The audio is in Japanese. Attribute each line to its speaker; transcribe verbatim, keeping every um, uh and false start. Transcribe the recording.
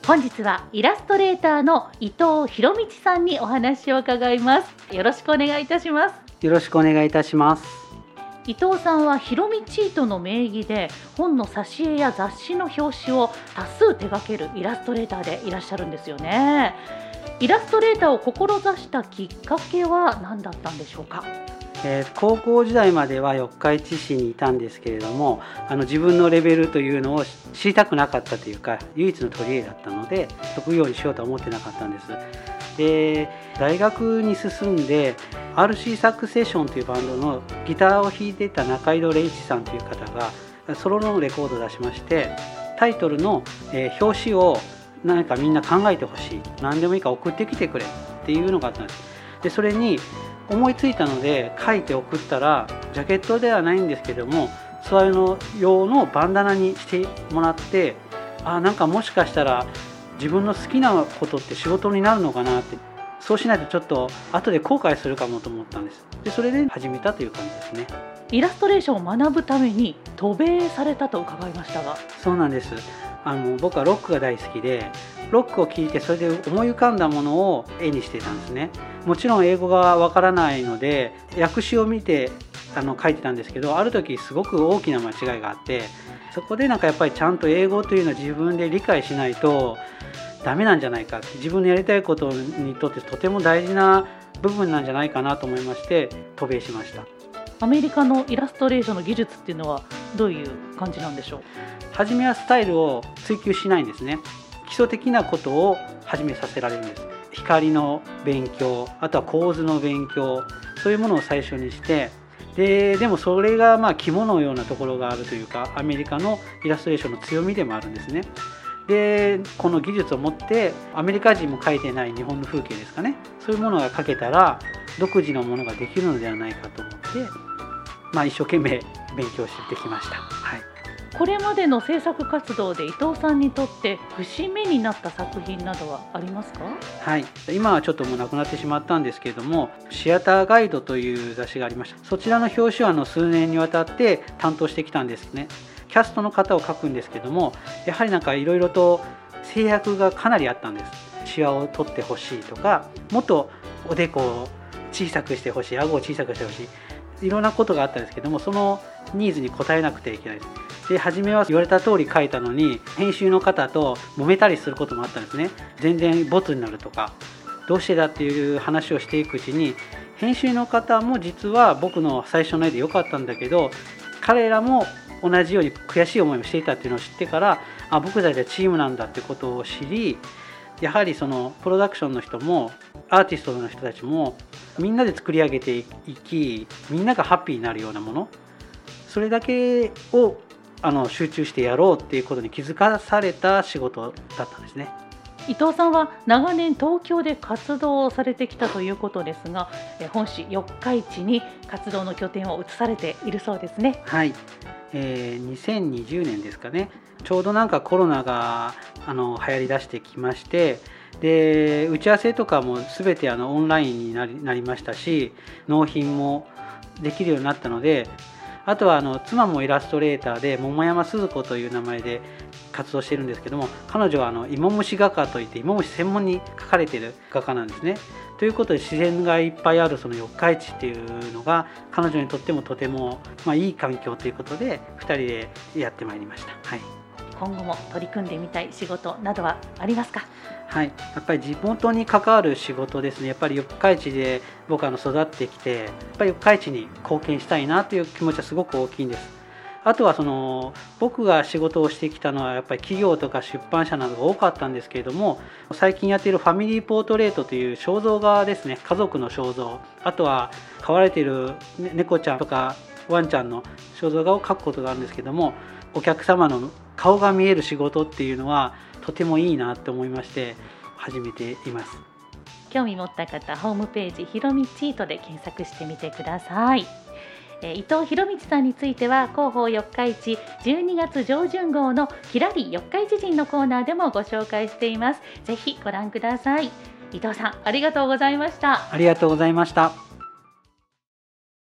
Speaker 1: 本日はイラストレーターの伊藤博道さんにお話を伺います。よろしくお願いいたします。
Speaker 2: よろしくお願いいたします。
Speaker 1: 伊藤さんはひろみチートの名義で本の挿絵や雑誌の表紙を多数手掛けるイラストレーターでいらっしゃるんですよね。イラストレーターを志したきっかけは何だったんでしょうか？
Speaker 2: えー、高校時代までは四日市市にいたんですけれども、あの自分のレベルというのを知りたくなかったというか、唯一の取り柄だったので職業にしようとは思ってなかったんです。で、大学に進んで アールシー サックセッションというバンドのギターを弾いていた中井戸礼一さんという方がソロのレコードを出しまして、タイトルの、えー、表紙を何かみんな考えてほしい、何でもいいから送ってきてくれっていうのがあったんです。でそれに思いついたので書いて送ったら、ジャケットではないんですけどもツアーの用のバンダナにしてもらって、あ、なんかもしかしたら自分の好きなことって仕事になるのかなって、そうしないとちょっと後で後悔するかもと思ったんです。でそれで始めたという感じですね。
Speaker 1: イラストレーションを学ぶために渡米されたと伺いましたが。
Speaker 2: そうなんです。あの僕はロックが大好きで、ロックを聴いてそれで思い浮かんだものを絵にしてたんですね。もちろん英語がわからないので訳詞を見てあの書いてたんですけど、ある時すごく大きな間違いがあって、そこでなんかやっぱりちゃんと英語というのは自分で理解しないとダメなんじゃないか、自分のやりたいことにとってとても大事な部分なんじゃないかなと思いまして渡米しました。
Speaker 1: アメリカのイラストレーションの技術っていうのはどういう感じなんでしょう？
Speaker 2: 初めはスタイルを追求しないんですね。基礎的なことを始めさせられるんです。光の勉強、あとは構図の勉強、そういうものを最初にして、で, でもそれがまあ肝のようなところがあるというか、アメリカのイラストレーションの強みでもあるんですね。でこの技術を持ってアメリカ人も描いてない日本の風景ですかね、そういうものが描けたら独自のものができるのではないかと思って、まあ、一生懸命勉強してきました。はい、
Speaker 1: これまでの制作活動で伊藤さんにとって節目になった作品などはありますか？
Speaker 2: はい、今はちょっともうなくなってしまったんですけれども、シアターガイドという雑誌がありました。そちらの表紙はあの数年にわたって担当してきたんですね。キャストの方を描くんですけども、やはりなんかいろいろと制約がかなりあったんです。シワを取ってほしいとか、もっとおでこを小さくしてほしい、顎を小さくしてほしい、いろんなことがあったんですけども、そのニーズに応えなくてはいけないです。で初めは言われた通り書いたのに、編集の方と揉めたりすることもあったんですね。全然ボツになるとか、どうしてだっていう話をしていくうちに、編集の方も実は僕の最初の絵で良かったんだけど、彼らも同じように悔しい思いをしていたっていうのを知ってから、あ、僕たちはチームなんだってことを知り、やはりそのプロダクションの人もアーティストの人たちもみんなで作り上げていき、みんながハッピーになるようなもの、それだけをあの集中してやろうっていうことに気づかされた仕事だったんですね。
Speaker 1: 伊藤さんは長年東京で活動をされてきたということですが、本市四日市に活動の拠点を移されているそうですね。
Speaker 2: はい、えー、にせんにじゅうねんですかね、ちょうどなんかコロナがあの流行りだしてきまして、で打ち合わせとかも全てあのオンラインにな り, なりましたし、納品もできるようになったので、あとはあの妻もイラストレーターで桃山鈴子という名前で活動しているんですけども、彼女はあの芋虫画家といって芋虫専門に描かれている画家なんですね。ということで自然がいっぱいあるその四日市っていうのが彼女にとってもとても、まあ、いい環境ということでふたりでやってまいりました。はい、
Speaker 1: 今後も取り組んでみたい仕事などはありますか？
Speaker 2: はい、やっぱり地元に関わる仕事ですね。やっぱり四日市で僕はあの育ってきて、やっぱり四日市に貢献したいなという気持ちはすごく大きいんです。あとはその僕が仕事をしてきたのはやっぱり企業とか出版社などが多かったんですけれども、最近やっているファミリーポートレートという肖像画ですね、家族の肖像、あとは飼われている猫ちゃんとかワンちゃんの肖像画を描くことがあるんですけども、お客様の顔が見える仕事っていうのはとてもいいなと思いまして始めています。
Speaker 1: 興味持った方、ホームページひろみチートで検索してみてください。伊藤博道さんについては広報四日市じゅうにがつ上旬号のきらり四日市人のコーナーでもご紹介しています。ぜひご覧ください。伊藤さん、ありがとうございました。
Speaker 2: ありがとうございました。